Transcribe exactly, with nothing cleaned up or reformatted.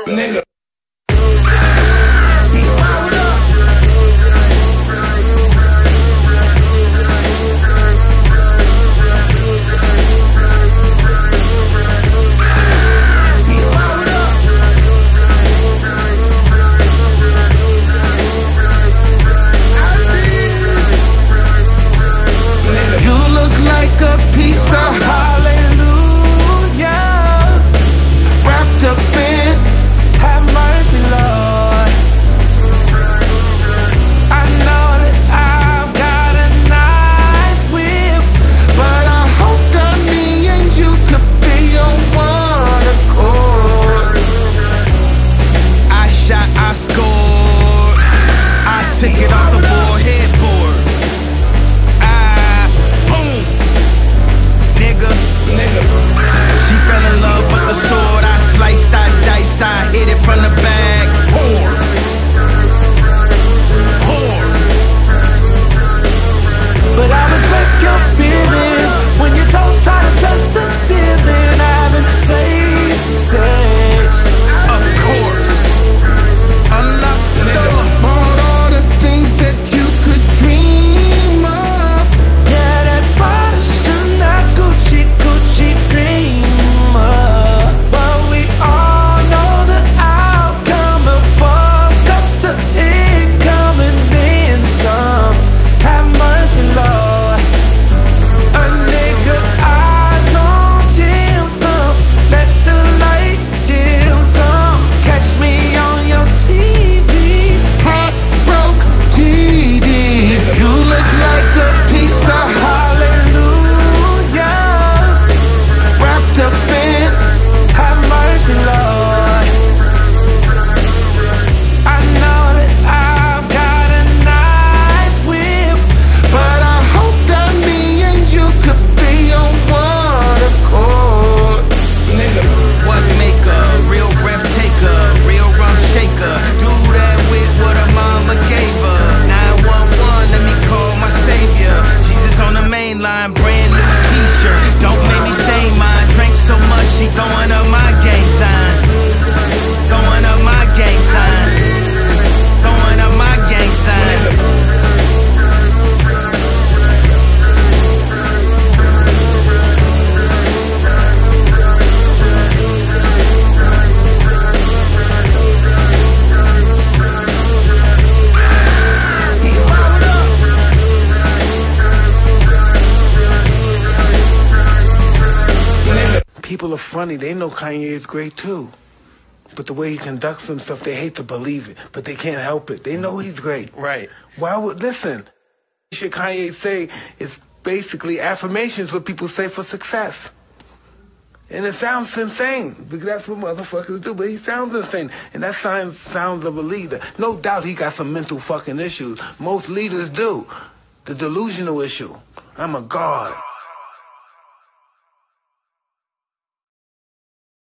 Nigga. Took it off the board, headboard. Ah, boom, nigga. nigga. She fell in love with the sword. I sliced, I diced, I hit it from the bag. Whore, whore. But I respect your feelings when your toes try to touch the ceiling. Having safe sex, of course. Unlock the door. Brand new t-shirt, don't make me stain mine. Drank so much, she throwing up my gang sign. Throwing up my gang sign. Throwing up my gang sign. People are funny. They know Kanye is great too. But the way he conducts himself, they hate to believe it. But they can't help it. They know he's great. Right. Why would, listen, shit Kanye say is basically affirmations what people say for success. And it sounds insane, because that's what motherfuckers do. But he sounds insane. And that sounds, sounds of a leader. No doubt he got some mental fucking issues. Most leaders do. The delusional issue. I'm a god.